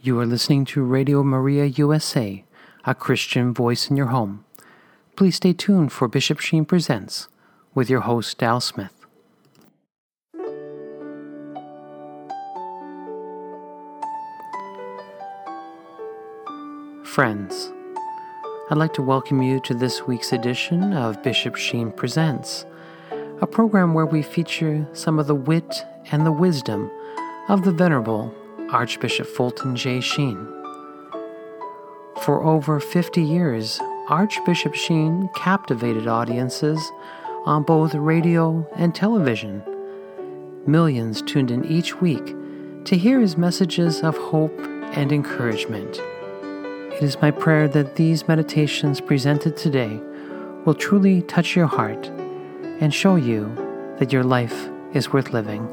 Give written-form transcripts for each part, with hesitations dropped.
You are listening to Radio Maria USA, a Christian voice in your home. Please stay tuned for Bishop Sheen Presents with your host, Al Smith. Friends, I'd like to welcome you to this week's edition of Bishop Sheen Presents, a program where we feature some of the wit and the wisdom of the Venerable Archbishop Fulton J. Sheen. For over 50 years, Archbishop Sheen captivated audiences on both radio and television. Millions tuned in each week to hear his messages of hope and encouragement. It is my prayer that these meditations presented today will truly touch your heart and show you that your life is worth living.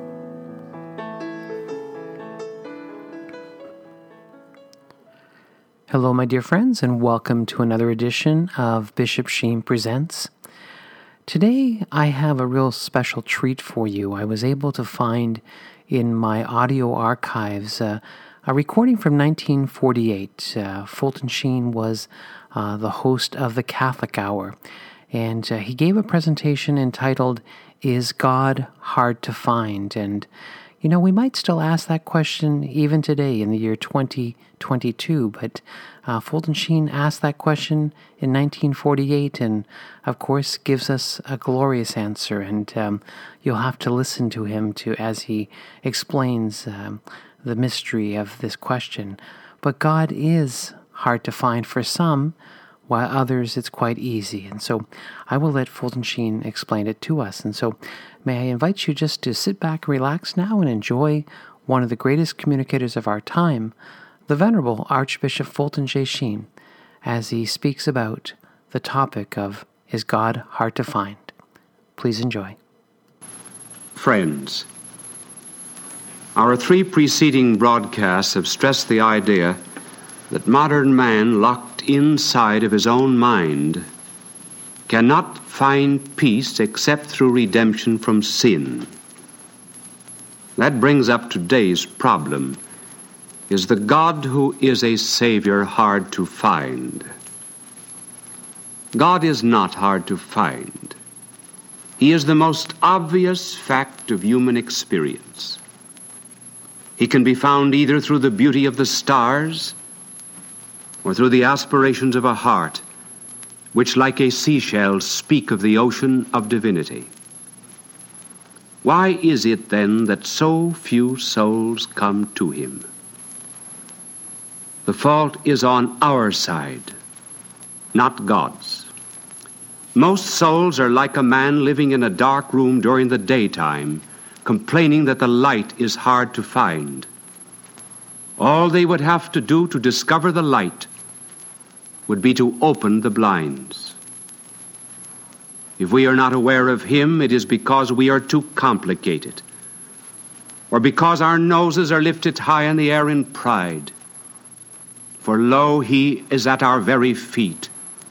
Hello, my dear friends, and welcome to another edition of Bishop Sheen Presents. Today, I have a real special treat for you. I was able to find in my audio archives a recording from 1948. Fulton Sheen was the host of the Catholic Hour, and he gave a presentation entitled, "Is God Hard to Find?" And you know, we might still ask that question even today in the year 2022, but Fulton Sheen asked that question in 1948 and, of course, gives us a glorious answer. And you'll have to listen to him as he explains the mystery of this question. But God is hard to find for some, while others it's quite easy. And so I will let Fulton Sheen explain it to us. And so may I invite you just to sit back, relax now, and enjoy one of the greatest communicators of our time, the Venerable Archbishop Fulton J. Sheen, as he speaks about the topic of, is God hard to find? Please enjoy. Friends, our three preceding broadcasts have stressed the idea that modern man, locked inside of his own mind, cannot find peace except through redemption from sin. That brings up today's problem. Is the God who is a Savior hard to find? God is not hard to find. He is the most obvious fact of human experience. He can be found either through the beauty of the stars or through the aspirations of a heart, which like a seashell speak of the ocean of divinity. Why is it then that so few souls come to him? The fault is on our side, not God's. Most souls are like a man living in a dark room during the daytime, complaining that the light is hard to find. All they would have to do to discover the light would be to open the blinds. If we are not aware of him, it is because we are too complicated, or because our noses are lifted high in the air in pride. For lo, he is at our very feet.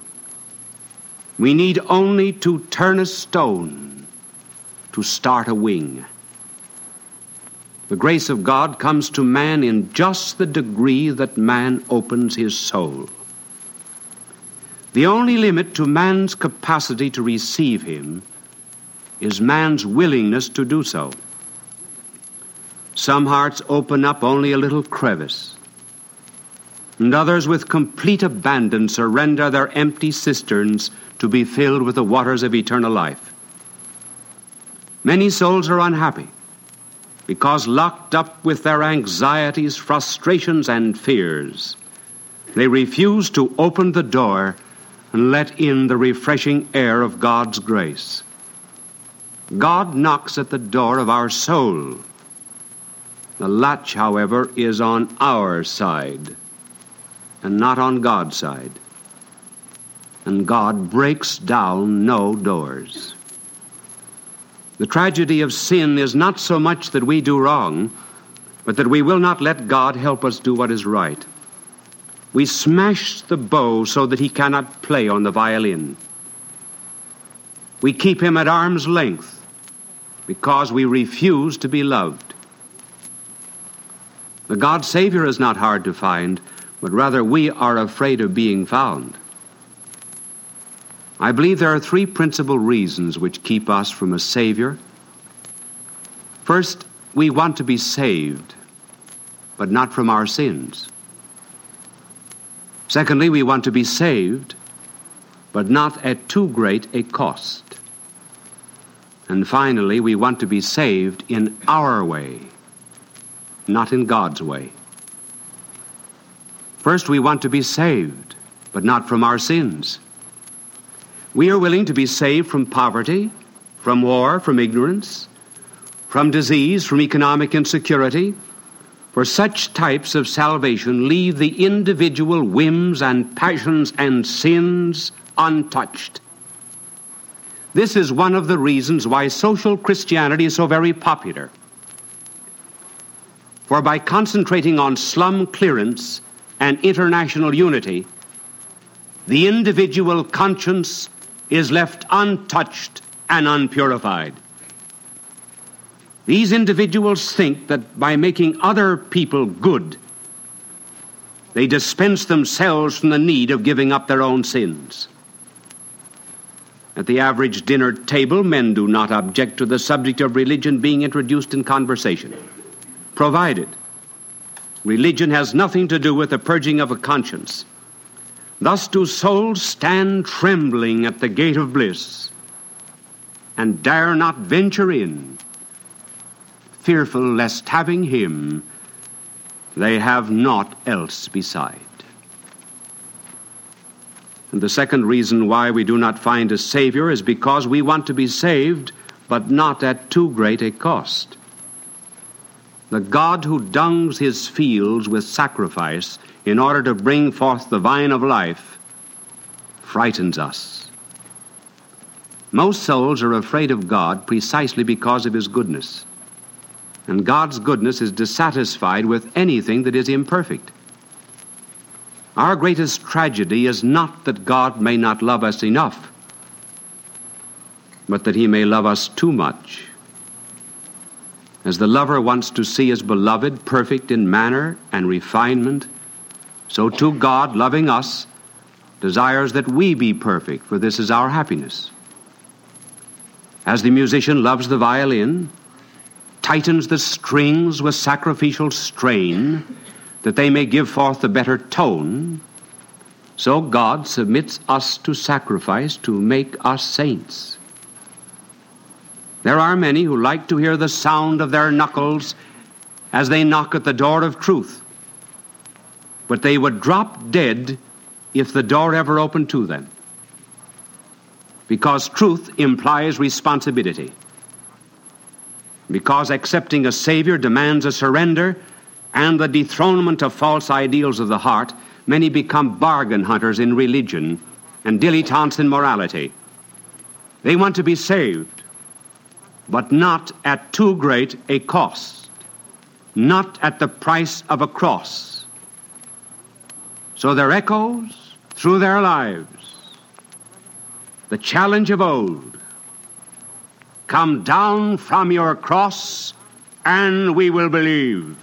We need only to turn a stone to start a wing. The grace of God comes to man in just the degree that man opens his soul. The only limit to man's capacity to receive him is man's willingness to do so. Some hearts open up only a little crevice, and others with complete abandon surrender their empty cisterns to be filled with the waters of eternal life. Many souls are unhappy because, locked up with their anxieties, frustrations, and fears, they refuse to open the door and let in the refreshing air of God's grace. God knocks at the door of our soul. The latch, however, is on our side and not on God's side. And God breaks down no doors. The tragedy of sin is not so much that we do wrong, but that we will not let God help us do what is right. We smash the bow so that he cannot play on the violin. We keep him at arm's length because we refuse to be loved. The God Savior is not hard to find, but rather we are afraid of being found. I believe there are three principal reasons which keep us from a Savior. First, we want to be saved, but not from our sins. Secondly, we want to be saved, but not at too great a cost. And finally, we want to be saved in our way, not in God's way. First, we want to be saved, but not from our sins. We are willing to be saved from poverty, from war, from ignorance, from disease, from economic insecurity. For such types of salvation leave the individual whims and passions and sins untouched. This is one of the reasons why social Christianity is so very popular. For by concentrating on slum clearance and international unity, the individual conscience is left untouched and unpurified. These individuals think that by making other people good, they dispense themselves from the need of giving up their own sins. At the average dinner table, men do not object to the subject of religion being introduced in conversation, provided religion has nothing to do with the purging of a conscience. Thus do souls stand trembling at the gate of bliss and dare not venture in, fearful lest having him, they have naught else beside. And the second reason why we do not find a Savior is because we want to be saved, but not at too great a cost. The God who dungs his fields with sacrifice in order to bring forth the vine of life frightens us. Most souls are afraid of God precisely because of his goodness. And God's goodness is dissatisfied with anything that is imperfect. Our greatest tragedy is not that God may not love us enough, but that he may love us too much. As the lover wants to see his beloved perfect in manner and refinement, so too God, loving us, desires that we be perfect, for this is our happiness. As the musician loves the violin, tightens the strings with sacrificial strain, that they may give forth the better tone, so God submits us to sacrifice to make us saints. There are many who like to hear the sound of their knuckles as they knock at the door of truth, but they would drop dead if the door ever opened to them, because truth implies responsibility. Because accepting a Savior demands a surrender and the dethronement of false ideals of the heart, many become bargain hunters in religion and dilettantes in morality. They want to be saved, but not at too great a cost, not at the price of a cross. So there echoes through their lives the challenge of old: come down from your cross, and we will believe.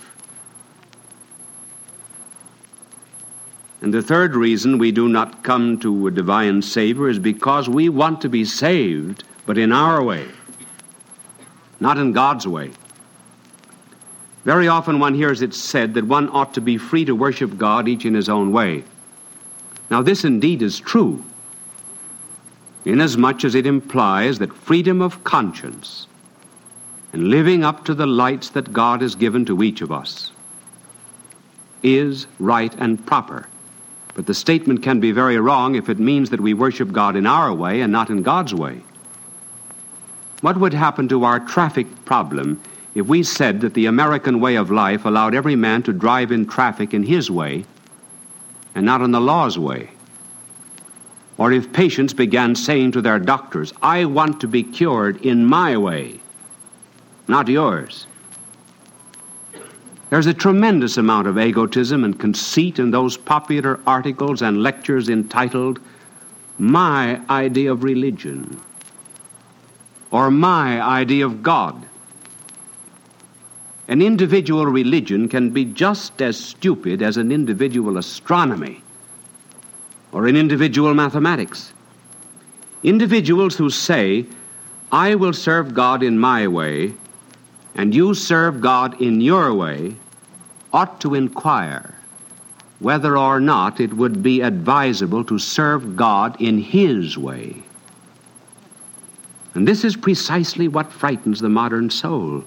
And the third reason we do not come to a divine Savior is because we want to be saved, but in our way, not in God's way. Very often one hears it said that one ought to be free to worship God each in his own way. Now this indeed is true, inasmuch as it implies that freedom of conscience and living up to the lights that God has given to each of us is right and proper. But the statement can be very wrong if it means that we worship God in our way and not in God's way. What would happen to our traffic problem if we said that the American way of life allowed every man to drive in traffic in his way and not in the law's way? Or if patients began saying to their doctors, I want to be cured in my way, not yours. There's a tremendous amount of egotism and conceit in those popular articles and lectures entitled, My Idea of Religion, or My Idea of God. An individual religion can be just as stupid as an individual astronomy or an individual mathematics. Individuals who say, I will serve God in my way, and you serve God in your way, ought to inquire whether or not it would be advisable to serve God in His way. And this is precisely what frightens the modern soul.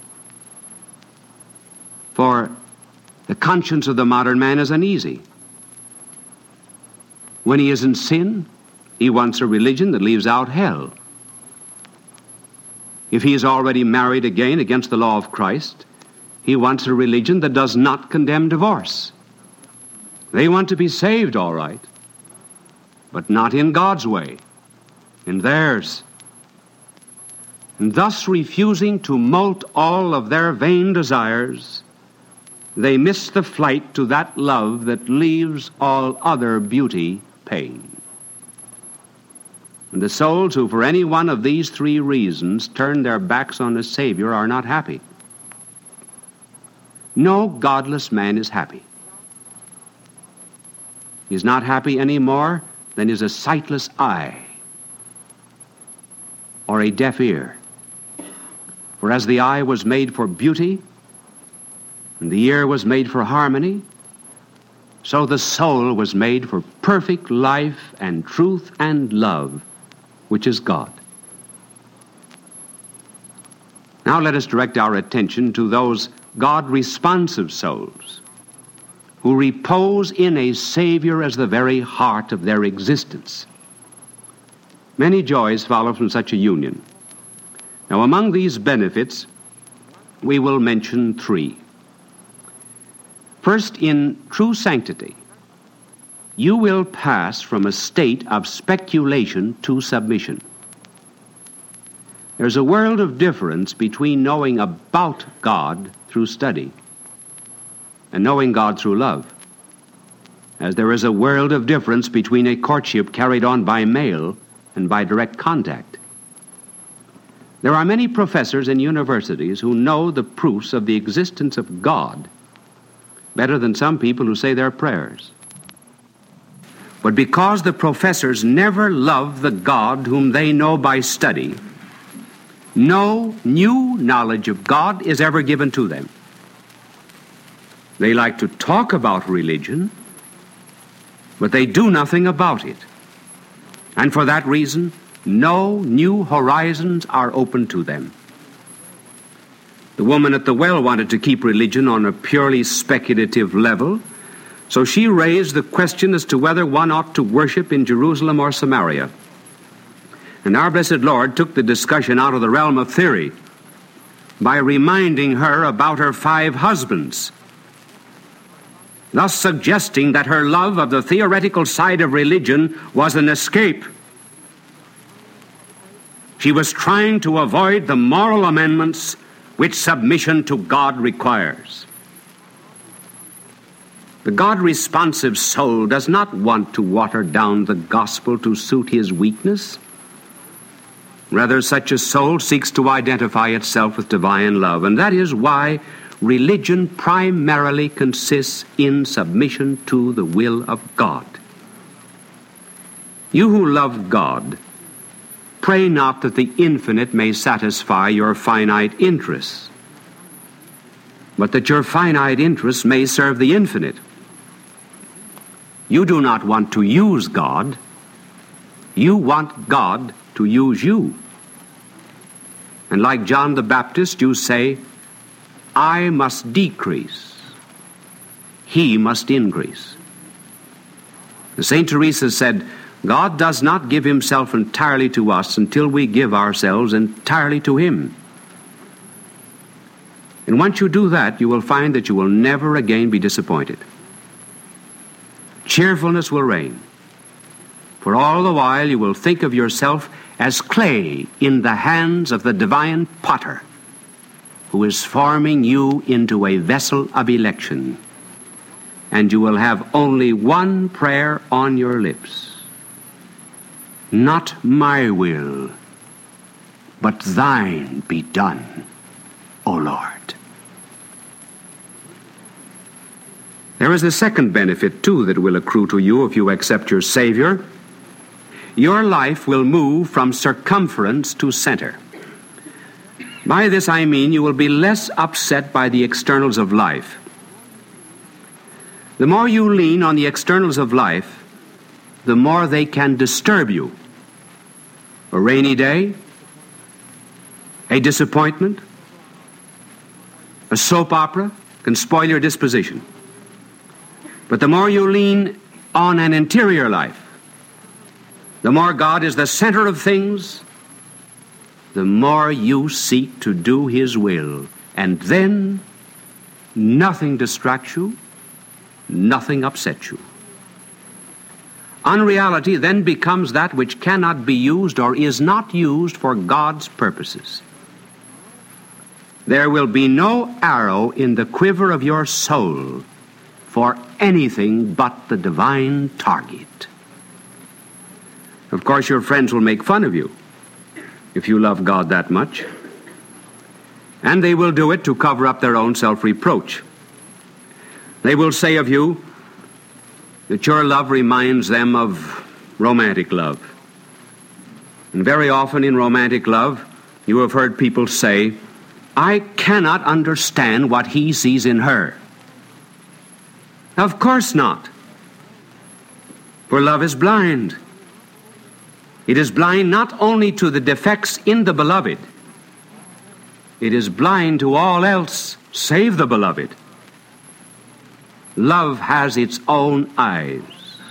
For the conscience of the modern man is uneasy. When he is in sin, he wants a religion that leaves out hell. If he is already married again against the law of Christ, he wants a religion that does not condemn divorce. They want to be saved, all right, but not in God's way, in theirs. And thus, refusing to molt all of their vain desires, they miss the flight to that love that leaves all other beauty pain. And the souls who, for any one of these three reasons, turn their backs on the Savior are not happy. No godless man is happy. He's not happy any more than is a sightless eye or a deaf ear. For as the eye was made for beauty, and the ear was made for harmony, so the soul was made for perfect life and truth and love, which is God. Now let us direct our attention to those God-responsive souls who repose in a Savior as the very heart of their existence. Many joys follow from such a union. Now, among these benefits, we will mention three. First, in true sanctity, you will pass from a state of speculation to submission. There's a world of difference between knowing about God through study and knowing God through love, as there is a world of difference between a courtship carried on by mail and by direct contact. There are many professors in universities who know the proofs of the existence of God better than some people who say their prayers. But because the professors never love the God whom they know by study, no new knowledge of God is ever given to them. They like to talk about religion, but they do nothing about it. And for that reason, no new horizons are open to them. The woman at the well wanted to keep religion on a purely speculative level, so she raised the question as to whether one ought to worship in Jerusalem or Samaria. And our blessed Lord took the discussion out of the realm of theory by reminding her about her 5 husbands, thus suggesting that her love of the theoretical side of religion was an escape. She was trying to avoid the moral amendments which submission to God requires. The God-responsive soul does not want to water down the gospel to suit his weakness. Rather, such a soul seeks to identify itself with divine love, and that is why religion primarily consists in submission to the will of God. You who love God, pray not that the infinite may satisfy your finite interests, but that your finite interests may serve the infinite. You do not want to use God. You want God to use you. And like John the Baptist, you say, I must decrease, he must increase. St. Teresa said, God does not give himself entirely to us until we give ourselves entirely to him. And once you do that, you will find that you will never again be disappointed. Cheerfulness will reign, for all the while you will think of yourself as clay in the hands of the divine potter, who is forming you into a vessel of election. And you will have only one prayer on your lips. Not my will, but thine be done, O Lord. There is a second benefit, too, that will accrue to you if you accept your Savior. Your life will move from circumference to center. By this I mean you will be less upset by the externals of life. The more you lean on the externals of life, the more they can disturb you. A rainy day, a disappointment, a soap opera can spoil your disposition. But the more you lean on an interior life, the more God is the center of things, the more you seek to do His will. And then nothing distracts you, nothing upsets you. Unreality then becomes that which cannot be used or is not used for God's purposes. There will be no arrow in the quiver of your soul for anything but the divine target. Of course, your friends will make fun of you if you love God that much, and they will do it to cover up their own self-reproach. They will say of you that your love reminds them of romantic love. And very often in romantic love, you have heard people say, "I cannot understand what he sees in her." Of course not. For love is blind. It is blind not only to the defects in the beloved, it is blind to all else save the beloved. Love has its own eyes.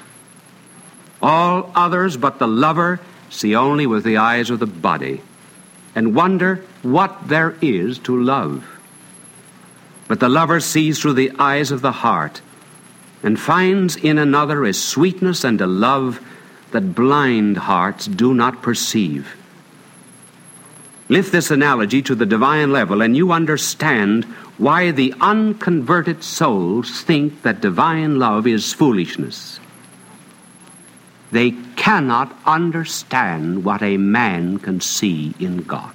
All others but the lover see only with the eyes of the body and wonder what there is to love. But the lover sees through the eyes of the heart and finds in another a sweetness and a love that blind hearts do not perceive. Lift this analogy to the divine level, and you understand why the unconverted souls think that divine love is foolishness. They cannot understand what a man can see in God.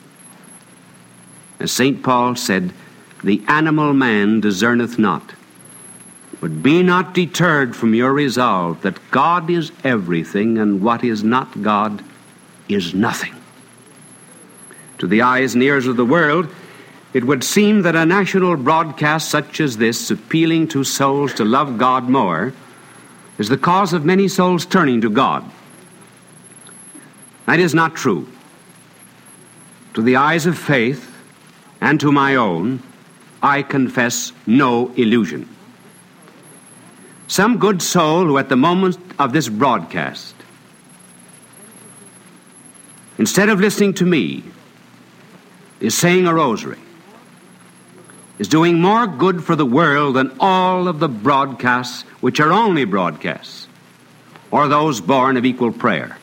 As St. Paul said, "The animal man discerneth not." But be not deterred from your resolve that God is everything, and what is not God is nothing. To the eyes and ears of the world, it would seem that a national broadcast such as this, appealing to souls to love God more, is the cause of many souls turning to God. That is not true. To the eyes of faith, and to my own, I confess no illusion. Some good soul who at the moment of this broadcast, instead of listening to me, is saying a rosary, is doing more good for the world than all of the broadcasts, which are only broadcasts, or those born of equal prayer.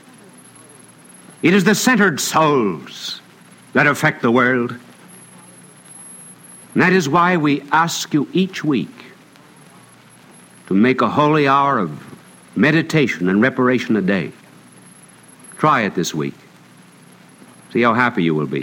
It is the centered souls that affect the world. And that is why we ask you each week to make a holy hour of meditation and reparation a day. Try it this week. See how happy you will be.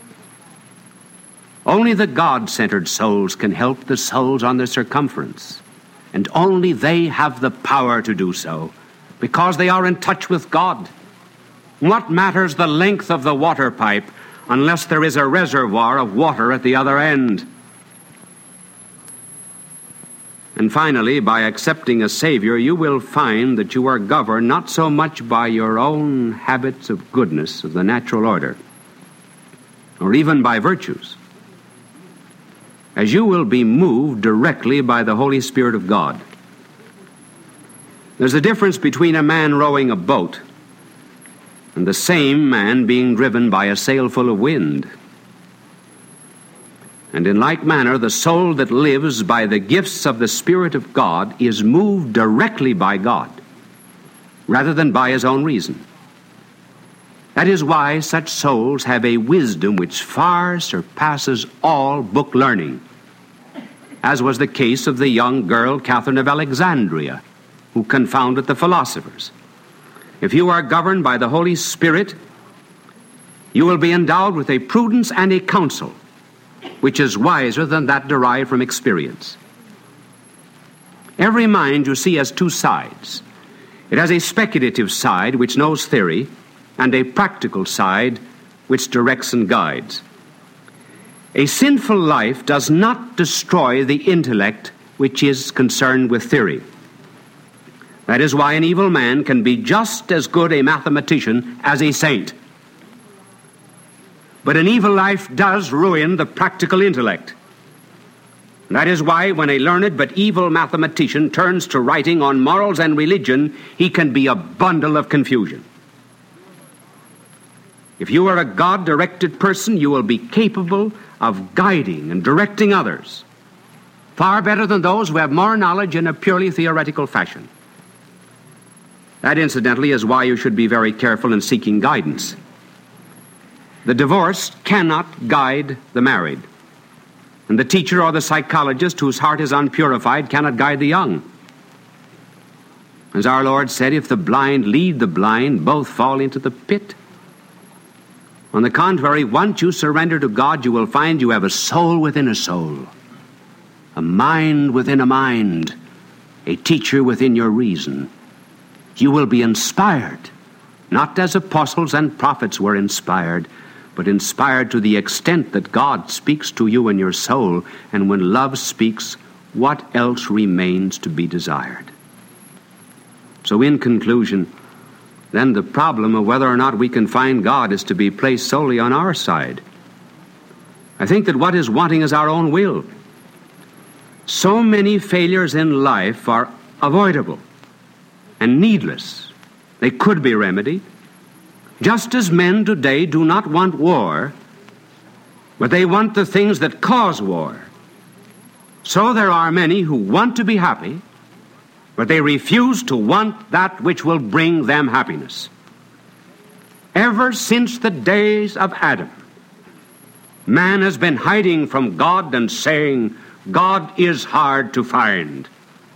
Only the God-centered souls can help the souls on the circumference, and only they have the power to do so, because they are in touch with God. What matters the length of the water pipe unless there is a reservoir of water at the other end? And finally, by accepting a Savior, you will find that you are governed not so much by your own habits of goodness of the natural order, or even by virtues, as you will be moved directly by the Holy Spirit of God. There's a difference between a man rowing a boat and the same man being driven by a sail full of wind. And in like manner, the soul that lives by the gifts of the Spirit of God is moved directly by God, rather than by his own reason. That is why such souls have a wisdom which far surpasses all book learning, as was the case of the young girl Catherine of Alexandria, who confounded the philosophers. If you are governed by the Holy Spirit, you will be endowed with a prudence and a counsel which is wiser than that derived from experience. Every mind, you see, has two sides. It has a speculative side which knows theory, and a practical side which directs and guides. A sinful life does not destroy the intellect which is concerned with theory. That is why an evil man can be just as good a mathematician as a saint. But an evil life does ruin the practical intellect. That is why when a learned but evil mathematician turns to writing on morals and religion, he can be a bundle of confusion. If you are a God-directed person, you will be capable of guiding and directing others, far better than those who have more knowledge in a purely theoretical fashion. That, incidentally, is why you should be very careful in seeking guidance. The divorced cannot guide the married, and the teacher or the psychologist whose heart is unpurified cannot guide the young. As our Lord said, if the blind lead the blind, both fall into the pit. On the contrary, once you surrender to God, you will find you have a soul within a soul, a mind within a mind, a teacher within your reason. You will be inspired, not as apostles and prophets were inspired, but inspired to the extent that God speaks to you in your soul, and when love speaks, what else remains to be desired? So in conclusion, then the problem of whether or not we can find God is to be placed solely on our side. I think that what is wanting is our own will. So many failures in life are avoidable and needless. They could be remedied. Just as men today do not want war, but they want the things that cause war, so there are many who want to be happy, but they refuse to want that which will bring them happiness. Ever since the days of Adam, man has been hiding from God and saying, God is hard to find.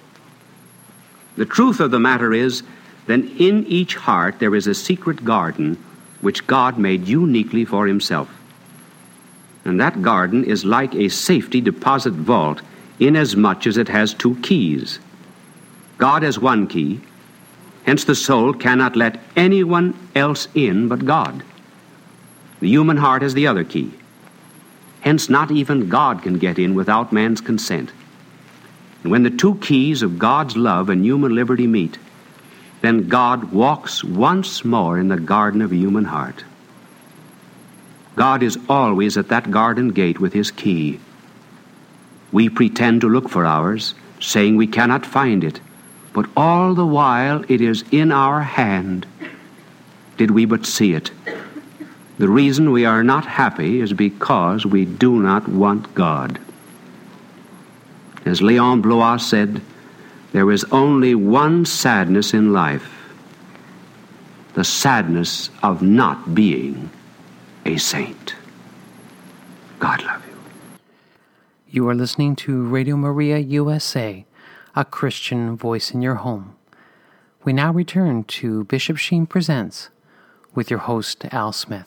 The truth of the matter is that in each heart there is a secret garden which God made uniquely for himself. And that garden is like a safety deposit vault inasmuch as it has two keys. God has one key, hence the soul cannot let anyone else in but God. The human heart has the other key, hence not even God can get in without man's consent. And when the two keys of God's love and human liberty meet, then God walks once more in the garden of a human heart. God is always at that garden gate with his key. We pretend to look for ours, saying we cannot find it, but all the while it is in our hand, did we but see it. The reason we are not happy is because we do not want God. As Léon Blois said, there is only one sadness in life, the sadness of not being a saint. God love you. You are listening to Radio Maria USA, a Christian voice in your home. We now return to Bishop Sheen Presents with your host, Al Smith.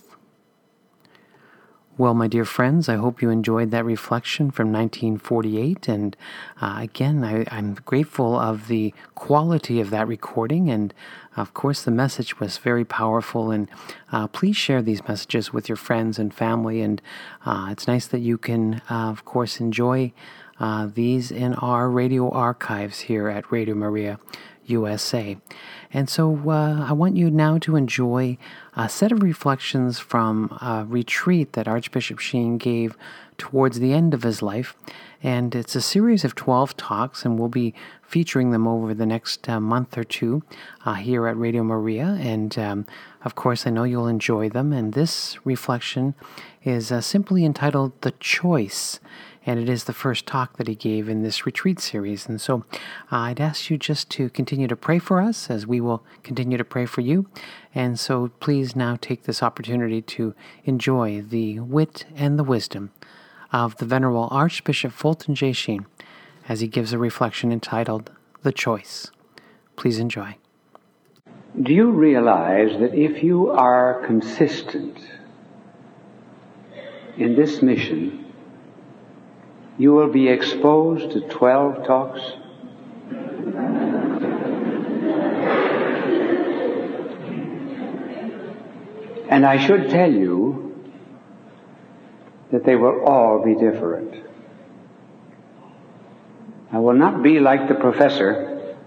Well, my dear friends, I hope you enjoyed that reflection from 1948. And again, I'm grateful of the quality of that recording. And of course, the message was very powerful. And please share these messages with your friends and family. And it's nice that you can, of course, enjoy these in our radio archives here at Radio Maria USA. And so I want you now to enjoy a set of reflections from a retreat that Archbishop Sheen gave towards the end of his life. And it's a series of 12 talks, and we'll be featuring them over the next month or two here at Radio Maria. And of course, I know you'll enjoy them. And this reflection is simply entitled The Choice. And it is the first talk that he gave in this retreat series. And so I'd ask you just to continue to pray for us as we will continue to pray for you. And so please now take this opportunity to enjoy the wit and the wisdom of the Venerable Archbishop Fulton J. Sheen as he gives a reflection entitled The Choice. Please enjoy. Do you realize that if you are consistent in this mission, you will be exposed to 12 talks? And I should tell you that they will all be different. I will not be like the professor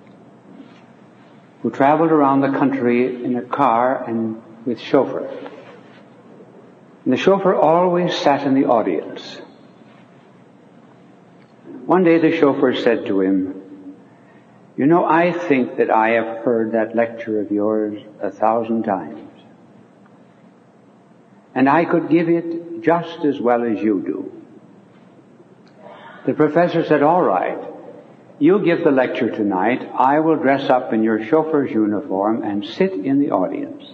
who traveled around the country in a car and with chauffeur. And the chauffeur always sat in the audience. One day the chauffeur said to him, "You know, I think that I have heard that lecture of yours 1,000 times. And I could give it just as well as you do." The professor said, "All right, you give the lecture tonight. I will dress up in your chauffeur's uniform and sit in the audience."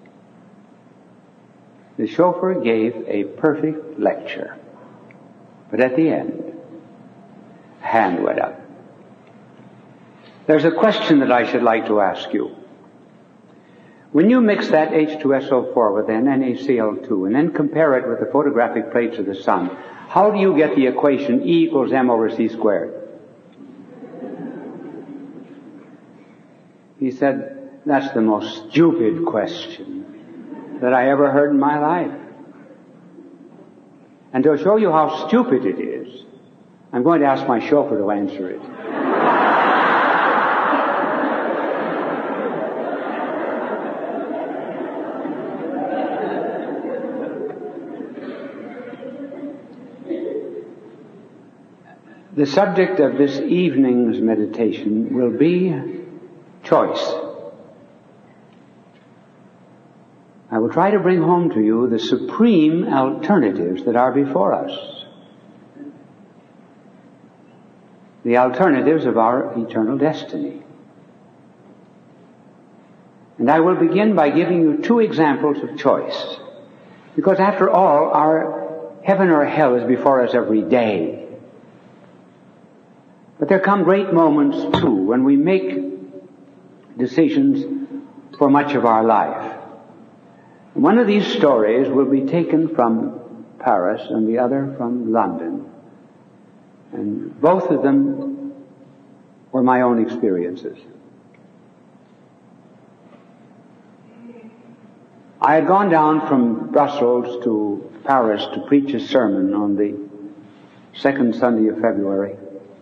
The chauffeur gave a perfect lecture. But at the end, a hand went up. There's a question that I should like to ask you. When you mix that H2SO4 with an NaCl2 and then compare it with the photographic plates of the sun, how do you get the equation E equals m over c squared? He said, "That's the most stupid question that I ever heard in my life. And to show you how stupid it is, I'm going to ask my chauffeur to answer it." The subject of this evening's meditation will be choice. I will try to bring home to you the supreme alternatives that are before us. The alternatives of our eternal destiny. And I will begin by giving you 2 examples of choice. Because after all, our heaven or hell is before us every day. But there come great moments, too, when we make decisions for much of our life. And one of these stories will be taken from Paris and the other from London. And both of them were my own experiences. I had gone down from Brussels to Paris to preach a sermon on the second Sunday of February.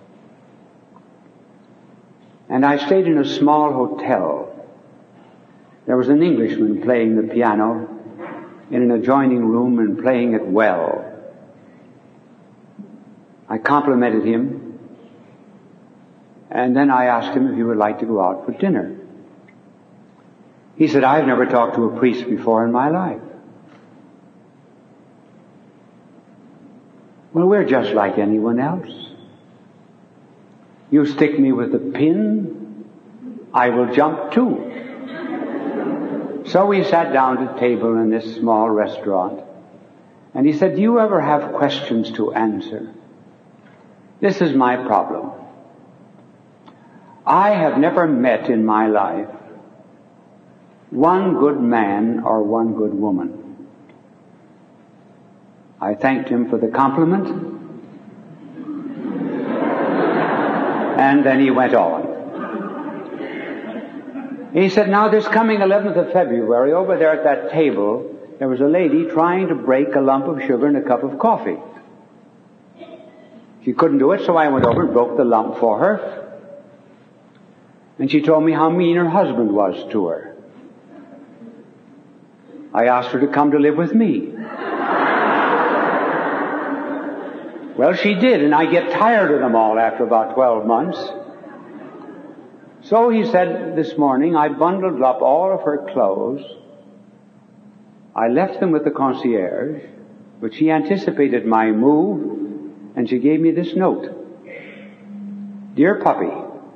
And I stayed in a small hotel. There was an Englishman playing the piano in an adjoining room and playing it well. I complimented him, and then I asked him if he would like to go out for dinner. He said, "I've never talked to a priest before in my life." Well, we're just like anyone else. You stick me with a pin, I will jump too. So we sat down at a table in this small restaurant, and he said, "Do you ever have questions to answer? This is my problem. I have never met in my life one good man or one good woman." I thanked him for the compliment, and then he went on. He said, "Now this coming 11th of February, over there at that table, there was a lady trying to break a lump of sugar in a cup of coffee. She couldn't do it, so I went over and broke the lump for her. And she told me how mean her husband was to her. I asked her to come to live with me. Well, she did, and I get tired of them all after about 12 months. So he said this morning, I bundled up all of her clothes. I left them with the concierge, but she anticipated my move, and she gave me this note. Dear puppy,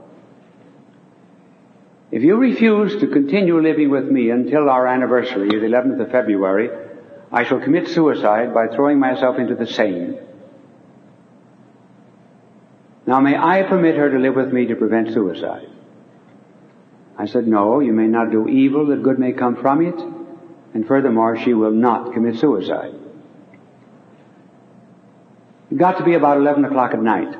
if you refuse to continue living with me until our anniversary, the 11th of February, I shall commit suicide by throwing myself into the Seine. Now may I permit her to live with me to prevent suicide? I said, no, you may not do evil that good may come from it, and furthermore, she will not commit suicide. It got to be about 11 o'clock at night.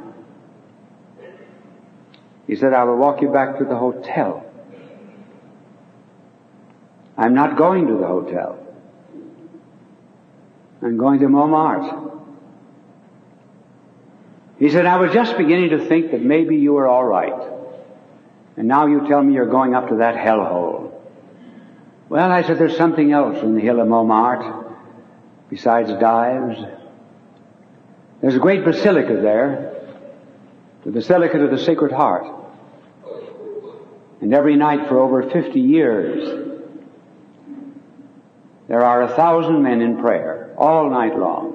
He said, I will walk you back to the hotel. I'm not going to the hotel. I'm going to Montmartre. He said, I was just beginning to think that maybe you were all right. And now you tell me you're going up to that hellhole. Well, I said, there's something else in the hill of Montmartre besides dives. There's a great basilica there, the Basilica of the Sacred Heart. And every night for over 50 years, there are 1,000 men in prayer all night long.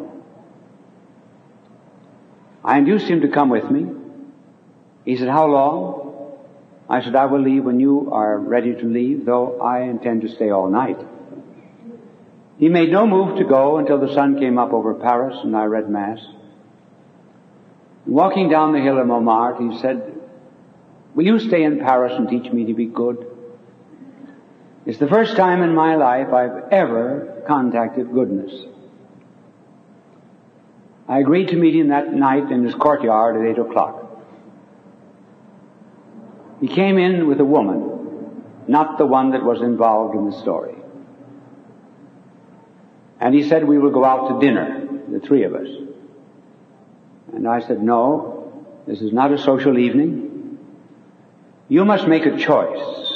I induced him to come with me. He said, how long? I said, I will leave when you are ready to leave, though I intend to stay all night. He made no move to go until the sun came up over Paris and I read Mass. Walking down the hill of Montmartre, he said, will you stay in Paris and teach me to be good? It's the first time in my life I've ever contacted goodness. I agreed to meet him that night in his courtyard at 8 o'clock. He came in with a woman, not the one that was involved in the story. And he said, we will go out to dinner, the three of us. And I said, no, this is not a social evening. You must make a choice.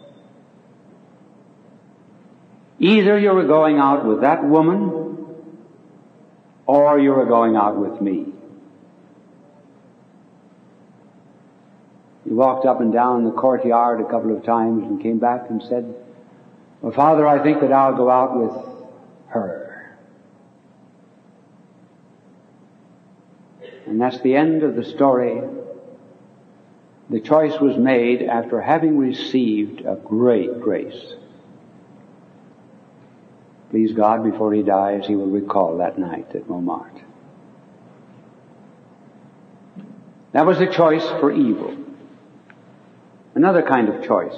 Either you are going out with that woman, or you are going out with me. He walked up and down the courtyard a couple of times and came back and said, well, Father, I think that I'll go out with her. And that's the end of the story. The choice was made after having received a great grace. Please God, before he dies, he will recall that night at Montmartre. That was a choice for evil. Another kind of choice.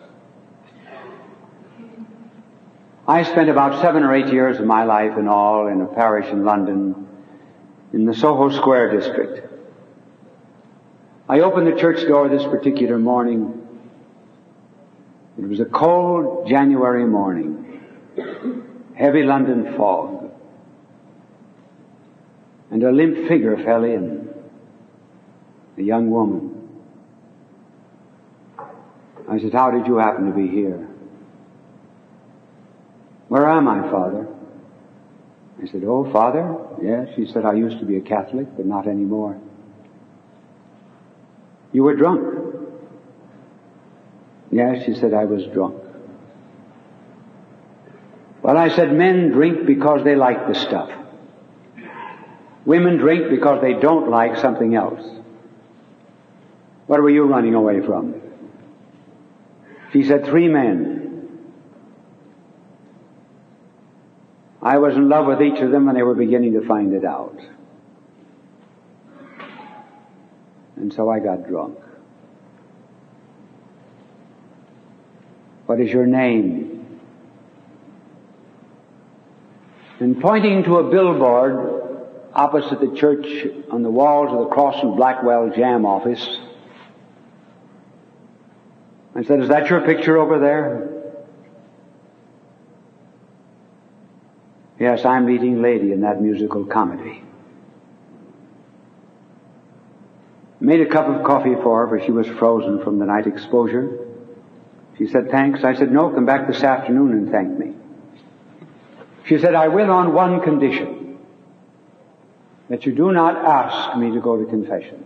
I spent about 7 or 8 years of my life in all in a parish in London, in the Soho Square district. I opened the church door this particular morning. It was a cold January morning. Heavy London fog. And a limp figure fell in. A young woman. I said, how did you happen to be here? Where am I, Father? I said, oh, Father? Yes. She said, I used to be a Catholic, but not anymore. You were drunk? Yes, she said, I was drunk. Well, I said, men drink because they like the stuff. Women drink because they don't like something else. What were you running away from? She said, 3 men. I was in love with each of them and they were beginning to find it out. And so I got drunk. What is your name? And pointing to a billboard opposite the church on the walls of the Cross and Blackwell Jam office, I said, is that your picture over there? Yes, I'm leading lady in that musical comedy. Made a cup of coffee for her, for she was frozen from the night exposure. She said, thanks. I said, no, come back this afternoon and thank me. She said, I will on one condition, that you do not ask me to go to confession.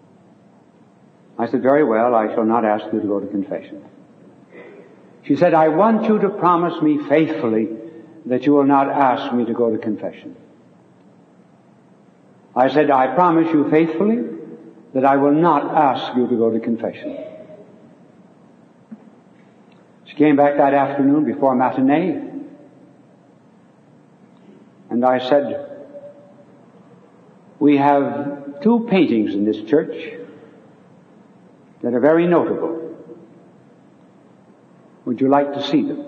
I said, very well, I shall not ask you to go to confession. She said, I want you to promise me faithfully that you will not ask me to go to confession. I said, I promise you faithfully that I will not ask you to go to confession. She came back that afternoon before matinee, and I said, we have 2 paintings in this church that are very notable. Would you like to see them?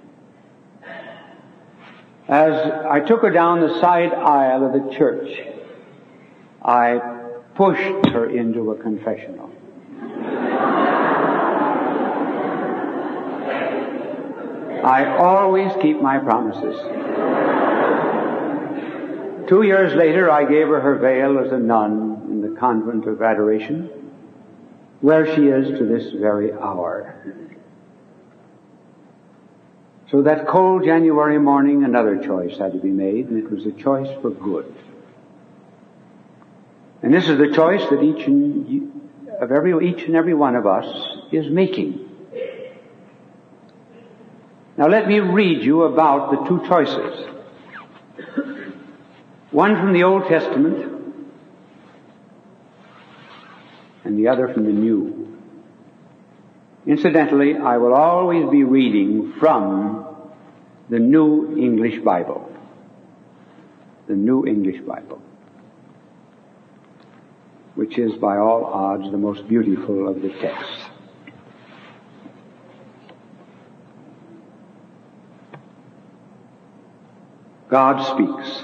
As I took her down the side aisle of the church, I pushed her into a confessional. I always keep my promises. 2 years later, I gave her veil as a nun in the convent of Adoration, where she is to this very hour. So that cold January morning, another choice had to be made, and it was a choice for good. And this is the choice that each and every one of us is making. Now let me read you about the two choices. One from the Old Testament and the other from the New. Incidentally, I will always be reading from the New English Bible. The New English Bible, which is by all odds the most beautiful of the texts. God speaks.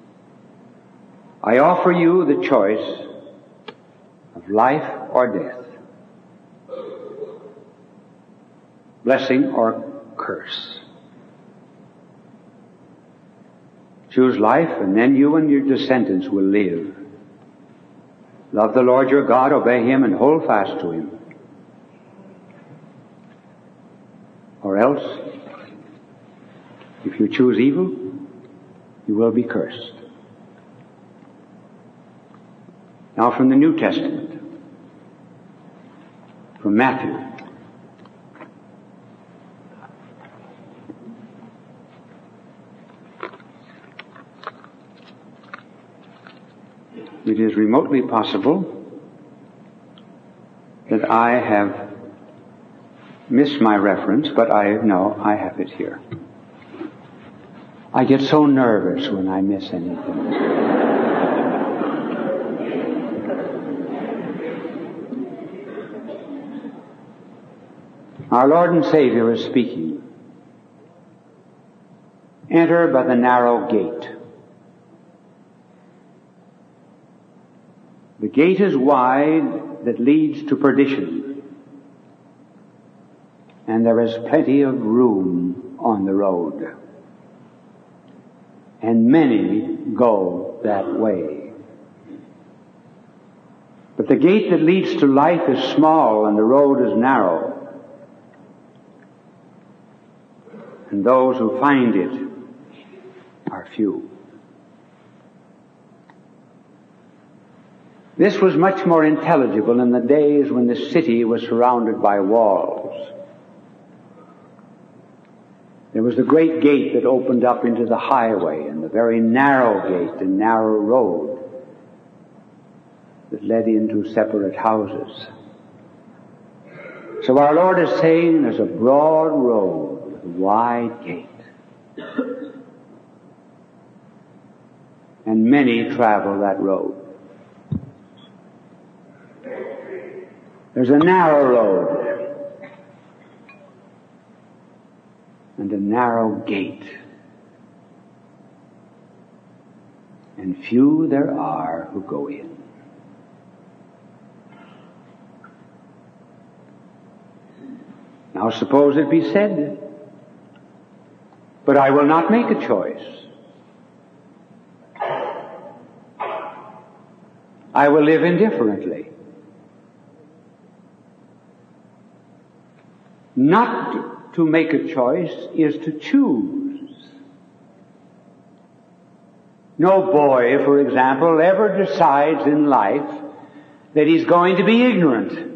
I offer you the choice of life or death, blessing or curse. Choose life, and then you and your descendants will live. Love the Lord your God, obey Him, and hold fast to Him. Or else, if you choose evil, you will be cursed. Now from the New Testament, from Matthew. It is remotely possible that I have missed my reference, but I have it here. I get so nervous when I miss anything. Our Lord and Savior is speaking. Enter by the narrow gate. The gate is wide that leads to perdition, and there is plenty of room on the road, and many go that way. But the gate that leads to life is small, and the road is narrow, and those who find it are few. This was much more intelligible in the days when the city was surrounded by walls. There was the great gate that opened up into the highway, and the very narrow gate and narrow road that led into separate houses. So our Lord is saying there's a broad road with a wide gate. And many travel that road. There's a narrow road and a narrow gate, and few there are who go in. Now suppose it be said, but I will not make a choice. I will live indifferently. Not to make a choice is to choose. No boy, for example, ever decides in life that he's going to be ignorant.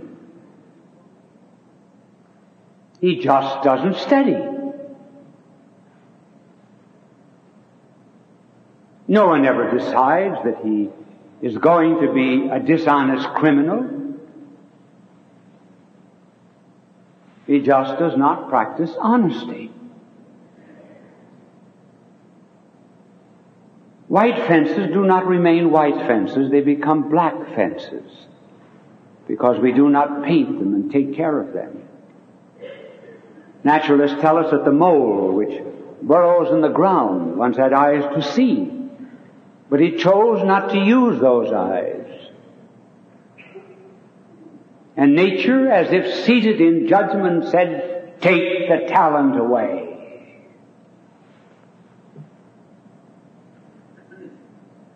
He just doesn't study. No one ever decides that he is going to be a dishonest criminal. He just does not practice honesty. White fences do not remain white fences, they become black fences, because we do not paint them and take care of them. Naturalists tell us that the mole, which burrows in the ground, once had eyes to see, but he chose not to use those eyes. And nature, as if seated in judgment, said, "Take the talent away."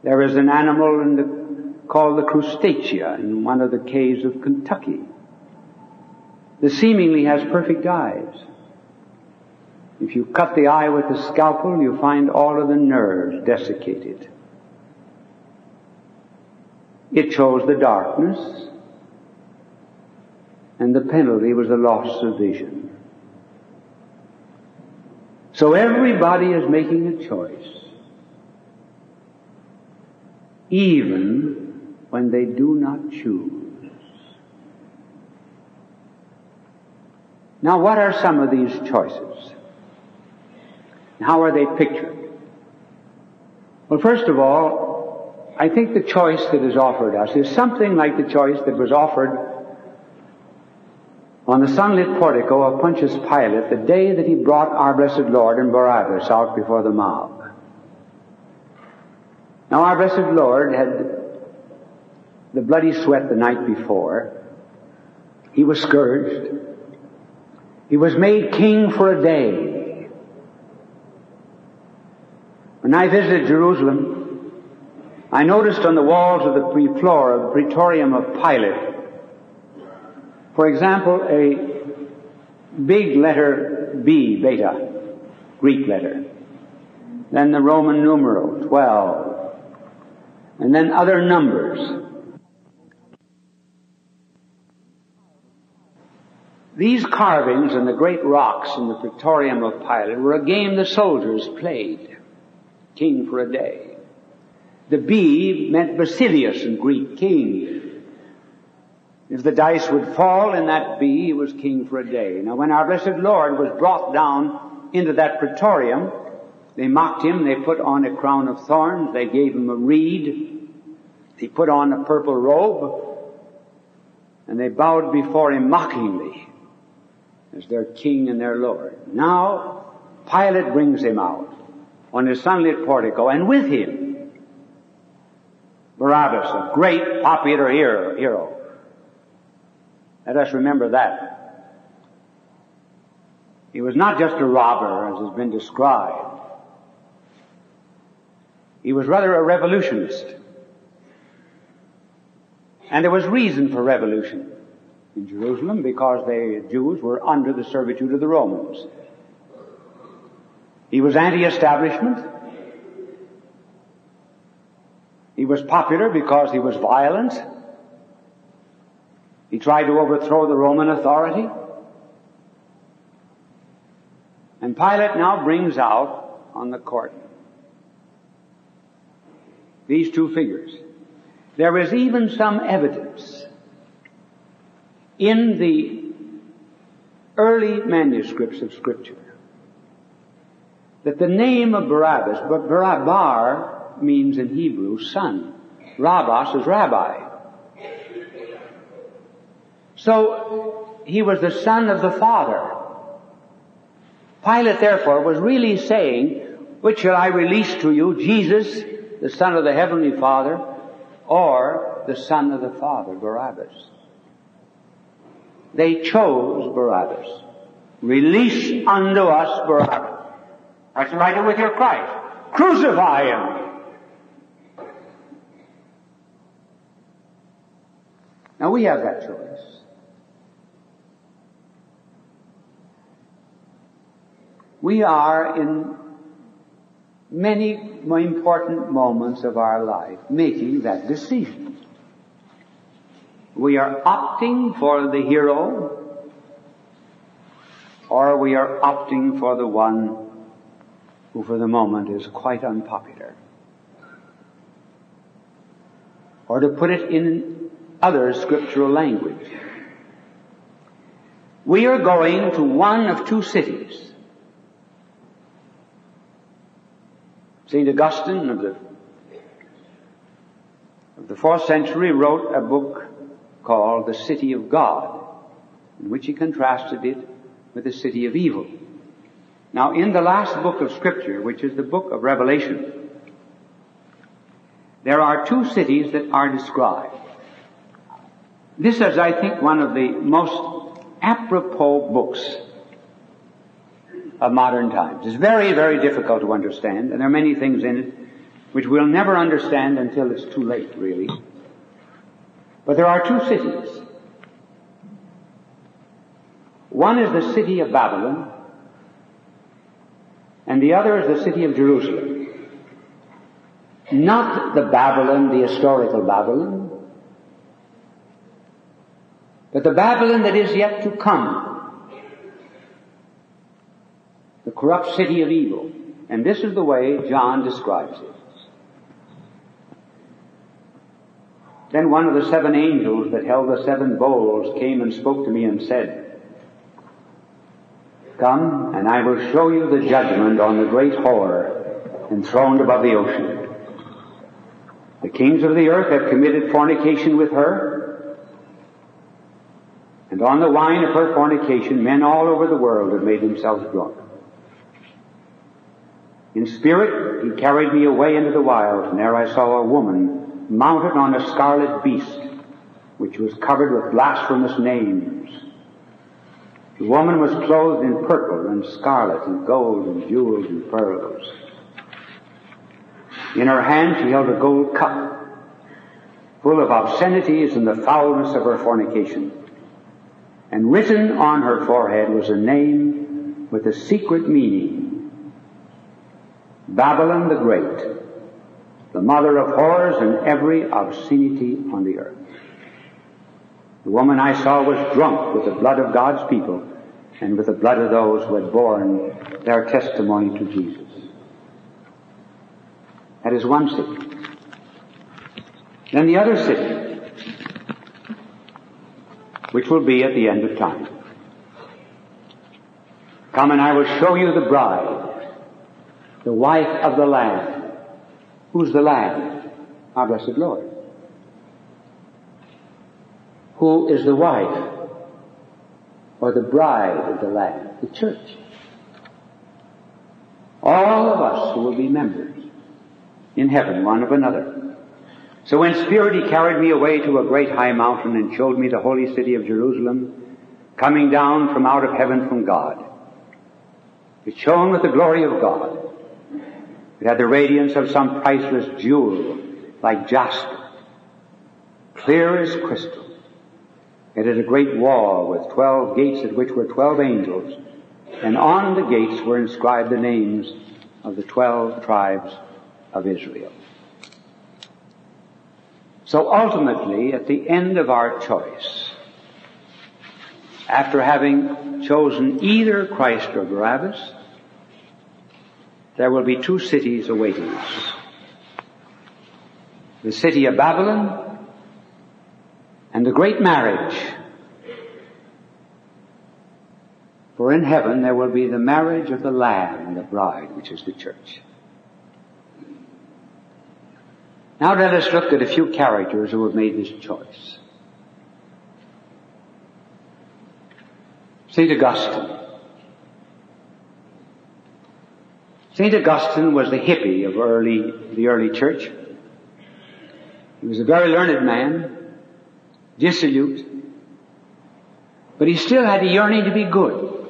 There is an animal called the crustacea in one of the caves of Kentucky that seemingly has perfect eyes. If you cut the eye with a scalpel, you find all of the nerves desiccated. It chose the darkness, and the penalty was the loss of vision. So everybody is making a choice, even when they do not choose. Now, what are some of these choices? How are they pictured? Well, first of all, I think the choice that is offered us is something like the choice that was offered on the sunlit portico of Pontius Pilate the day that he brought our blessed Lord and Barabbas out before the mob. Now, our blessed Lord had the bloody sweat the night before. He was scourged. He was made king for a day. When I visited Jerusalem, I noticed on the walls of the floor of the Praetorium of Pilate, for example, a big letter B, beta, Greek letter, then the Roman numeral, 12, and then other numbers. These carvings and the great rocks in the Praetorium of Pilate were a game the soldiers played, king for a day. The B meant Basilius in Greek, king. If the dice would fall in that B, he was king for a day. Now, when our blessed Lord was brought down into that Praetorium, they mocked him, they put on a crown of thorns, they gave him a reed, he put on a purple robe, and they bowed before him mockingly as their king and their Lord. Now, Pilate brings him out on his sunlit portico, and with him, Barabbas, a great popular hero. Let us remember that. He was not just a robber, as has been described. He was rather a revolutionist. And there was reason for revolution in Jerusalem because the Jews were under the servitude of the Romans. He was anti-establishment. He was popular because he was violent. He tried to overthrow the Roman authority. And Pilate now brings out on the court these two figures. There is even some evidence in the early manuscripts of Scripture that the name of Barabbas, but Bar means in Hebrew son. Rabbas is rabbi. So he was the son of the Father. Pilate, therefore, was really saying, which shall I release to you, Jesus, the Son of the Heavenly Father, or the Son of the Father, Barabbas? They chose Barabbas. Release unto us Barabbas. That's what I do with your Christ. Crucify him. Now we have that choice. We are in many important moments of our life making that decision. We are opting for the hero, or we are opting for the one who for the moment is quite unpopular. Or to put it in other scriptural language, we are going to one of two cities. St. Augustine of the 4th century wrote a book called The City of God, in which he contrasted it with the city of evil. Now, in the last book of Scripture, which is the book of Revelation, there are two cities that are described. This is, I think, one of the most apropos books of modern times. It's very, very difficult to understand, and there are many things in it which we'll never understand until it's too late, really. But there are two cities. One is the city of Babylon, and the other is the city of Jerusalem. Not the Babylon, the historical Babylon, but the Babylon that is yet to come. The corrupt city of evil. And this is the way John describes it. Then one of the seven angels that held the seven bowls came and spoke to me and said, "Come, and I will show you the judgment on the great whore enthroned above the ocean. The kings of the earth have committed fornication with her, and on the wine of her fornication men all over the world have made themselves drunk. In spirit he carried me away into the wilds, and there I saw a woman mounted on a scarlet beast, which was covered with blasphemous names. The woman was clothed in purple and scarlet and gold and jewels and pearls. In her hand she held a gold cup, full of obscenities and the foulness of her fornication. And written on her forehead was a name with a secret meaning: Babylon the Great, the mother of horrors and every obscenity on the earth. The woman I saw was drunk with the blood of God's people and with the blood of those who had borne their testimony to Jesus." That is one city. Then the other city, which will be at the end of time. "Come, and I will show you the bride, the wife of the Lamb." Who's the Lamb? Our blessed Lord. Who is the wife or the bride of the Lamb? The church. All of us who will be members in heaven one of another. "So in spirit he carried me away to a great high mountain and showed me the holy city of Jerusalem, coming down from out of heaven from God. It shone with the glory of God. It had the radiance of some priceless jewel, like jasper, clear as crystal. It had a great wall with 12 gates at which were 12 angels, and on the gates were inscribed the names of the 12 tribes of Israel." So ultimately, at the end of our choice, after having chosen either Christ or Barabbas, there will be two cities awaiting us. The city of Babylon and the great marriage. For in heaven there will be the marriage of the Lamb and the bride, which is the church. Now let us look at a few characters who have made this choice. St. Augustine. St. Augustine was the hippie of the early church. He was a very learned man, dissolute, but he still had a yearning to be good.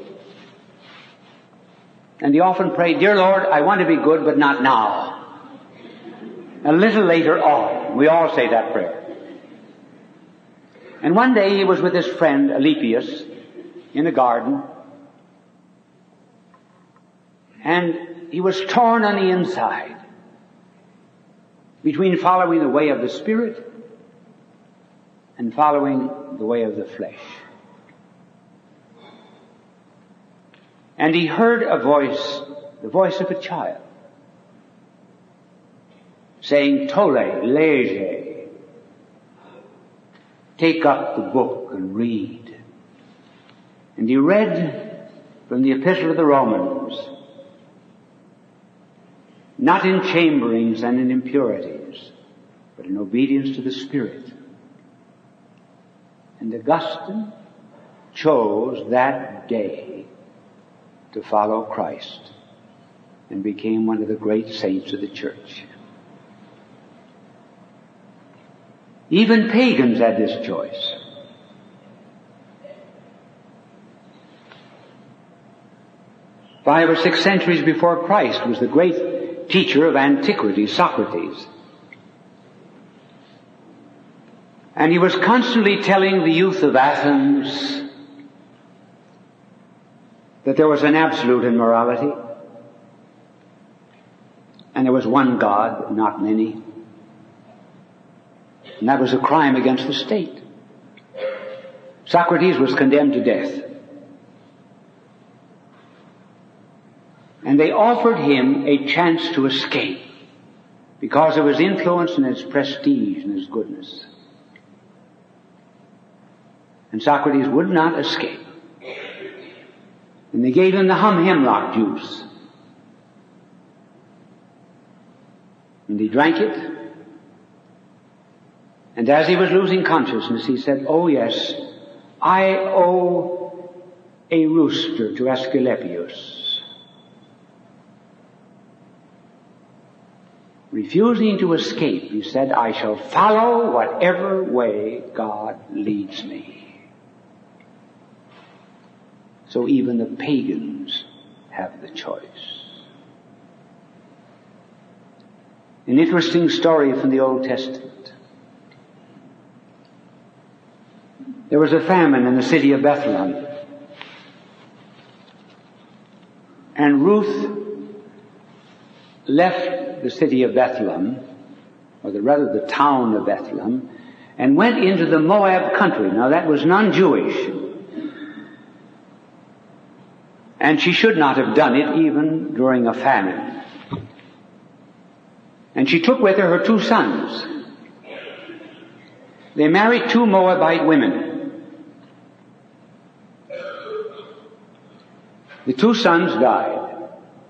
And he often prayed, "Dear Lord, I want to be good, but not now. A little later on." We all say that prayer. And one day he was with his friend Alypius in a garden, and he was torn on the inside between following the way of the Spirit and following the way of the flesh. And he heard a voice, the voice of a child, saying, "Tole, lege, take up the book and read." And he read from the Epistle of the Romans, not in chamberings and in impurities, but in obedience to the Spirit. And Augustine chose that day to follow Christ and became one of the great saints of the church. Even pagans had this choice. 5 or 6 centuries before Christ was the great teacher of antiquity, Socrates. And he was constantly telling the youth of Athens that there was an absolute in morality, and there was one God, not many. And that was a crime against the state. Socrates was condemned to death. And they offered him a chance to escape because of his influence and his prestige and his goodness. And Socrates would not escape. And they gave him the hemlock juice. And he drank it. And as he was losing consciousness, he said, "Oh yes, I owe a rooster to Asclepius." Refusing to escape, he said, "I shall follow whatever way God leads me." So even the pagans have the choice. An interesting story from the Old Testament. There was a famine in the city of Bethlehem. And Ruth left the city of Bethlehem, or rather the town of Bethlehem, and went into the Moab country. Now that was non-Jewish. And she should not have done it even during a famine. And she took with her 2 sons. They married 2 Moabite women. The 2 sons died.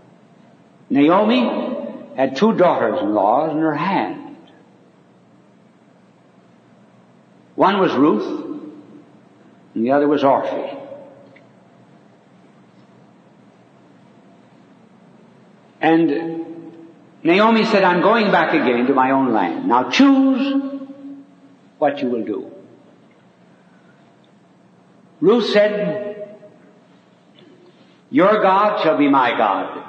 Naomi had 2 daughters-in-law in her hand. One was Ruth, and the other was Orphe. And Naomi said, "I'm going back again to my own land. Now choose what you will do." Ruth said, "Your God shall be my God.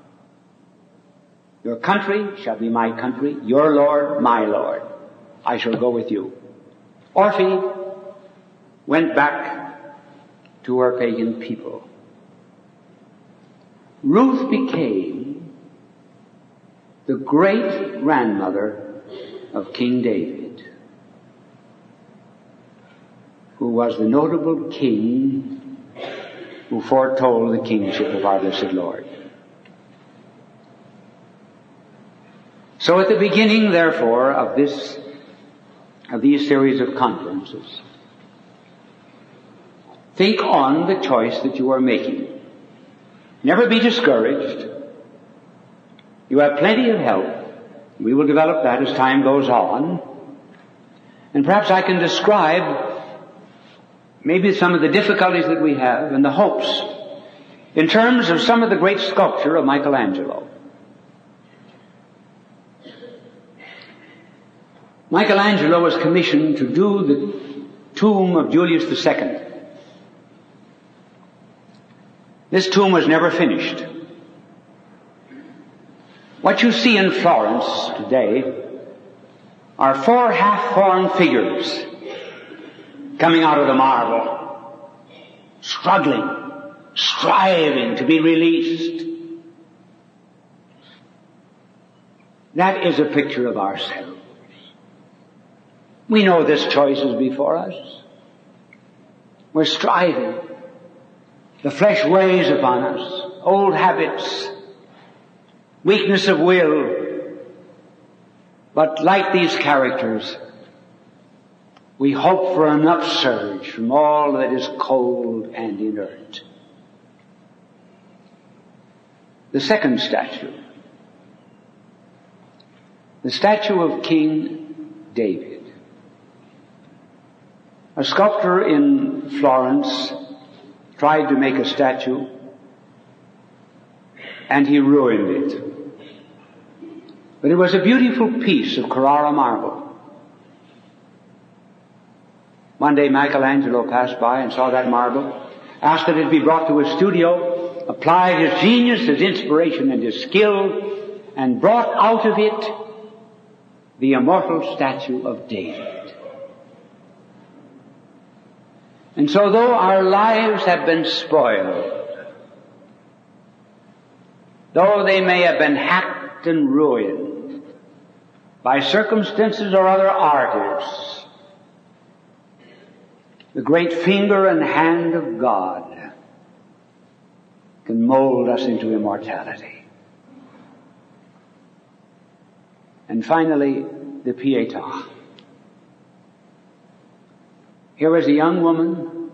Your country shall be my country. Your Lord, my Lord. I shall go with you." Orphe went back to her pagan people. Ruth became the great-grandmother of King David, who was the notable king who foretold the kingship of our blessed Lord. So at the beginning, therefore, of these series of conferences, think on the choice that you are making. Never be discouraged. You have plenty of help. We will develop that as time goes on. And perhaps I can describe maybe some of the difficulties that we have and the hopes in terms of some of the great sculpture of Michelangelo. Michelangelo was commissioned to do the tomb of Julius II. This tomb was never finished. What you see in Florence today are 4 half-formed figures coming out of the marble, struggling, striving to be released. That is a picture of ourselves. We know this choice is before us. We're striving. The flesh weighs upon us, old habits, weakness of will. But like these characters, we hope for an upsurge from all that is cold and inert. The second statue, the statue of King David. A sculptor in Florence tried to make a statue, and he ruined it. But it was a beautiful piece of Carrara marble. One day Michelangelo passed by and saw that marble, asked that it be brought to his studio, applied his genius, his inspiration, and his skill, and brought out of it the immortal statue of David. And so though our lives have been spoiled, though they may have been hacked and ruined by circumstances or other artists, the great finger and hand of God can mold us into immortality. And finally, the Pietà. Here was a young woman,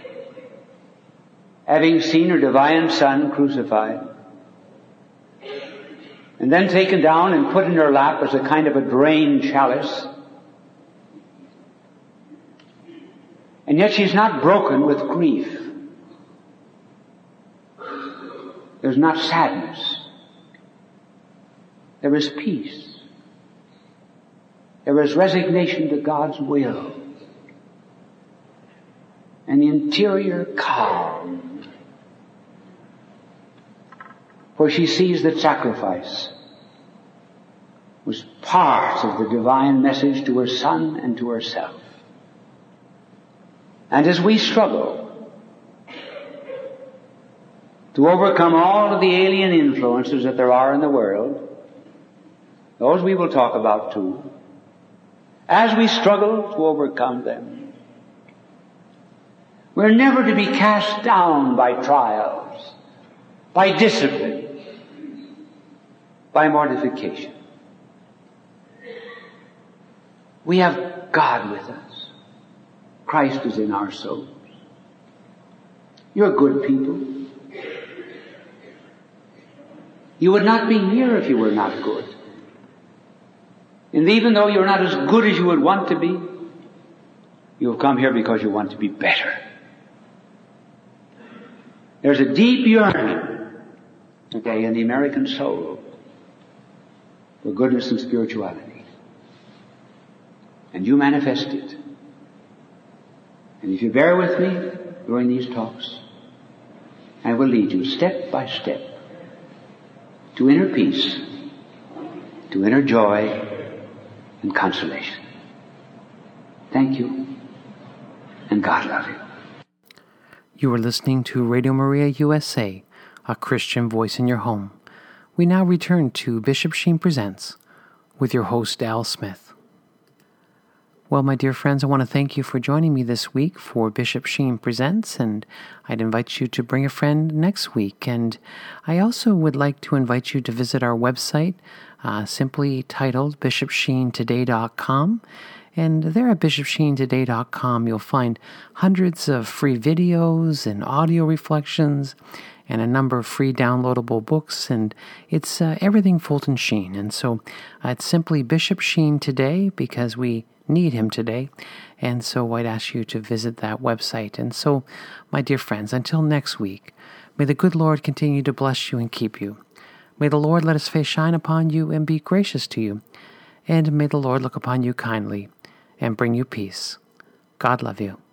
having seen her divine Son crucified, and then taken down and put in her lap as a kind of a drained chalice. And yet she's not broken with grief. There's not sadness. There is peace. There is resignation to God's will. An interior calm, where she sees that sacrifice was part of the divine message to her Son and to herself. And as we struggle to overcome all of the alien influences that there are in the world, those we will talk about too, as we struggle to overcome them, we're never to be cast down by trials, by discipline, by mortification. We have God with us. Christ is in our souls. You're good people. You would not be here if you were not good. And even though you're not as good as you would want to be, you have come here because you want to be better. There's a deep yearning today in the American soul for goodness and spirituality. And you manifest it. And if you bear with me during these talks, I will lead you step by step to inner peace, to inner joy and consolation. Thank you, and God love you. You are listening to Radio Maria USA, a Christian voice in your home. We now return to Bishop Sheen Presents with your host, Al Smith. Well, my dear friends, I want to thank you for joining me this week for Bishop Sheen Presents, and I'd invite you to bring a friend next week. And I also would like to invite you to visit our website, simply titled bishopsheentoday.com. And there at bishopsheentoday.com, you'll find hundreds of free videos and audio reflections and a number of free downloadable books, and it's everything Fulton Sheen. And so it's simply Bishop Sheen Today, because we need him today. And so I'd ask you to visit that website. And so, my dear friends, until next week, may the good Lord continue to bless you and keep you. May the Lord let his face shine upon you and be gracious to you. And may the Lord look upon you kindly and bring you peace. God love you.